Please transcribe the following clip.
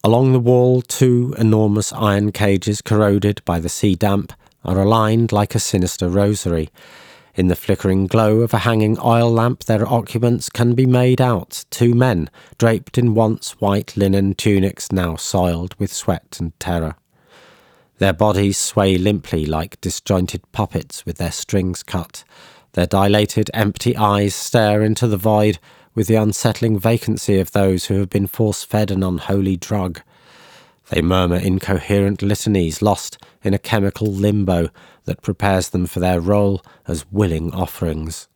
Along the wall, 2 enormous iron cages corroded by the sea damp are aligned like a sinister rosary. In the flickering glow of a hanging oil lamp, their occupants can be made out, 2 men, draped in once white linen tunics now soiled with sweat and terror. Their bodies sway limply like disjointed puppets with their strings cut. Their dilated, empty eyes stare into the void with the unsettling vacancy of those who have been force-fed an unholy drug. They murmur incoherent litanies lost in a chemical limbo that prepares them for their role as willing offerings.